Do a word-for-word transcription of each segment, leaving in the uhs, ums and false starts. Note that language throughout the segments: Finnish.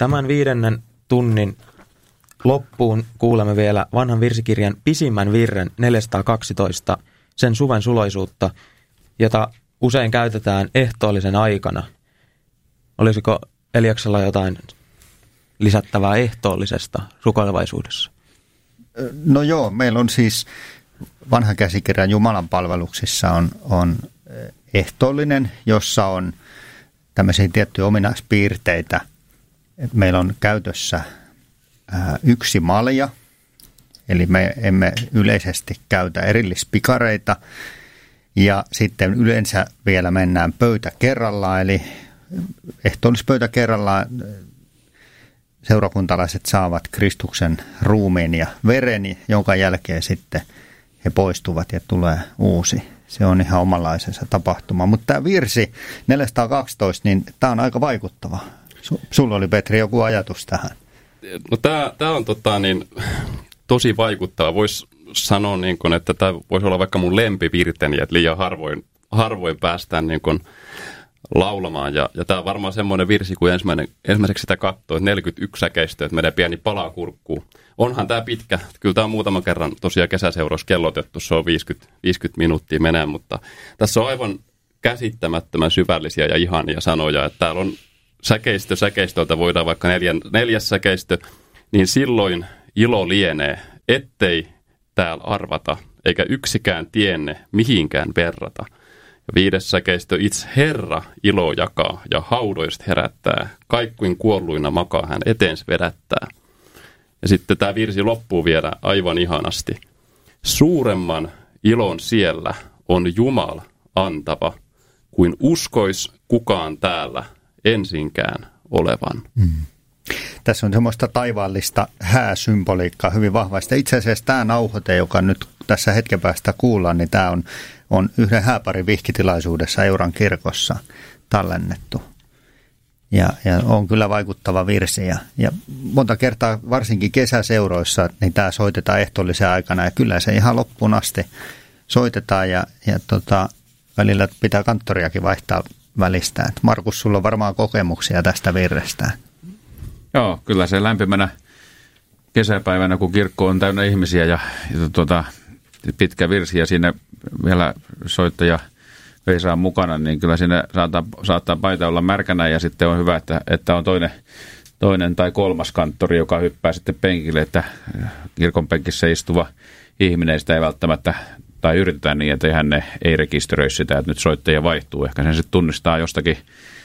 Tämän viidennen tunnin loppuun kuulemme vielä vanhan virsikirjan pisimmän virren neljäsataakaksitoista, sen suven suloisuutta, jota usein käytetään ehtoollisen aikana. Olisiko Eliaksella jotain lisättävää ehtoollisesta rukoilevaisuudessa? No joo, meillä on siis vanhan käsikirjan Jumalan palveluksissa on, on ehtoollinen, jossa on tämmöisiä tiettyjä ominaispiirteitä. Meillä on käytössä ää, yksi malja, eli me emme yleisesti käytä erillispikareita. Ja sitten yleensä vielä mennään pöytä kerrallaan, eli ehtoollispöytä kerrallaan seurakuntalaiset saavat Kristuksen ruumiin ja veren, jonka jälkeen sitten he poistuvat ja tulee uusi. Se on ihan omanlaisensa tapahtuma. Mutta tämä virsi neljäsataakaksitoista, niin tämä on aika vaikuttava. Sulla oli, Petri, joku ajatus tähän? No tämä, tämä on tota, niin, tosi vaikuttava. Voisi sanoa, niin kun, että tämä voisi olla vaikka mun lempivirteni, että liian harvoin, harvoin päästään niin kun laulamaan. Ja, ja tämä on varmaan semmoinen virsi, kun ensimmäinen, ensimmäiseksi sitä katsoo, että neljäkymmentäyksi säkeistöä, että menee pieni palaa kurkkuun. Onhan tämä pitkä. Kyllä tämä on muutaman kerran tosiaan kesäseurassa kellotettu. Se on viisikymmentä, viisikymmentä minuuttia menee, mutta tässä on aivan käsittämättömän syvällisiä ja ihania sanoja. Että täällä on säkeistö säkeistöltä, voidaan vaikka neljän, neljäs säkeistö, niin silloin ilo lienee, ettei täällä arvata, eikä yksikään tienne mihinkään verrata. Ja viides säkeistö, itse Herra ilo jakaa ja haudoista herättää, kaikkuin kuolluina makaa hän eteens vedättää. Ja sitten tämä virsi loppuu vielä aivan ihanasti. Suuremman ilon siellä on Jumala antava, kuin uskois kukaan täällä ensinkään olevan. Mm. Tässä on semmoista taivaallista hääsymboliikkaa hyvin vahvasti. Itse asiassa tämä nauhoite, joka nyt tässä hetken päästä kuullaan, niin tämä on, on yhden hääparin vihkitilaisuudessa Euran kirkossa tallennettu. Ja, ja on kyllä vaikuttava virsi. Ja, ja monta kertaa varsinkin kesäseuroissa, niin tämä soitetaan ehtoollisen aikana ja kyllä se ihan loppuun asti soitetaan ja, ja tota, välillä pitää kanttoriakin vaihtaa välistään. Markus, sulla on varmaan kokemuksia tästä virrestä. Joo, kyllä se lämpimänä kesäpäivänä, kun kirkko on täynnä ihmisiä ja, ja tuota, pitkä virsi ja siinä vielä soittaja Veisa on mukana, niin kyllä siinä saattaa, saattaa paita olla märkänä ja sitten on hyvä, että, että on toinen, toinen tai kolmas kanttori, joka hyppää sitten penkille, että kirkon penkissä istuva ihminen sitä ei välttämättä, tai yritetään niin, että hän ne ei rekisteröi sitä, että nyt soittaja vaihtuu. Ehkä sen sitten tunnistaa jostakin,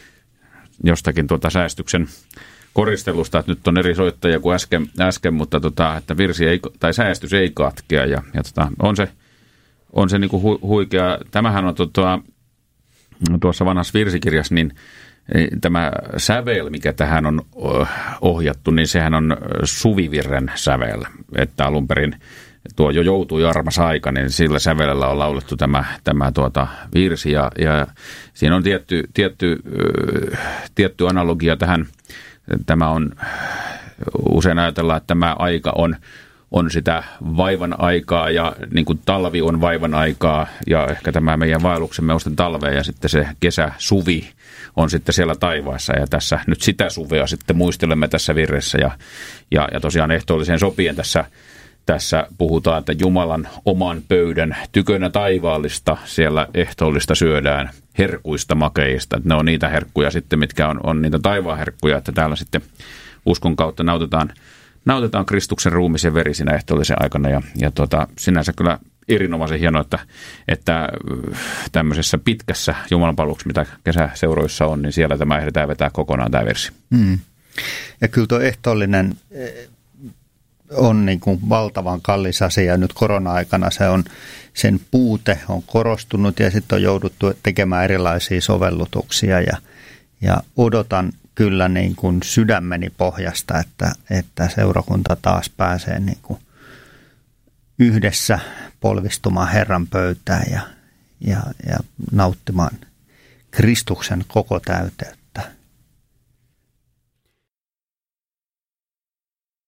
jostakin tuota säästyksen koristelusta, että nyt on eri soittajia kuin äsken, äsken mutta tota, että virsi ei, tai säästys ei katkea ja, ja tota, on se, on se niinku hu, huikea. Tämähän on tota, tuossa vanhassa virsikirjassa, niin tämä sävel, mikä tähän on ohjattu, niin sehän on suvivirren sävel, että alun perin tuo jo joutui armas aika, niin sillä sävelellä on laulettu tämä, tämä tuota virsi ja, ja siinä on tietty, tietty, tietty analogia tähän. Tämä on, usein ajatellaan, että tämä aika on, on sitä vaivan aikaa ja niin kuin talvi on vaivan aikaa ja ehkä tämä meidän vaelluksemme on sitten talvea ja sitten se kesä, suvi on sitten siellä taivaassa ja tässä nyt sitä suvea sitten muistelemme tässä virressä ja, ja, ja tosiaan ehtoolliseen sopien tässä, tässä puhutaan, että Jumalan oman pöydän tykönä taivaallista siellä ehtoollista syödään herkuista makeista. Että ne on niitä herkkuja sitten, mitkä on, on niitä taivaan herkkuja, että täällä sitten uskon kautta nautitaan, nautitaan Kristuksen ruumisen veri siinä ehtoollisen aikana. Ja, ja tota, sinänsä kyllä erinomaisen hienoa, että, että tämmöisessä pitkässä jumalanpalveluksessa, mitä kesäseuroissa on, niin siellä tämä ehdetään vetää kokonaan tämä versi. Mm. Ja kyllä tuo ehtoollinen on niin kuin valtavan kallis asia. Nyt korona-aikana se on, sen puute on korostunut ja sitten on jouduttu tekemään erilaisia sovellutuksia ja, ja odotan kyllä niin kuin sydämeni pohjasta, että, että seurakunta taas pääsee niin kuin yhdessä polvistumaan Herran pöytään ja, ja, ja nauttimaan Kristuksen koko täyteyttä.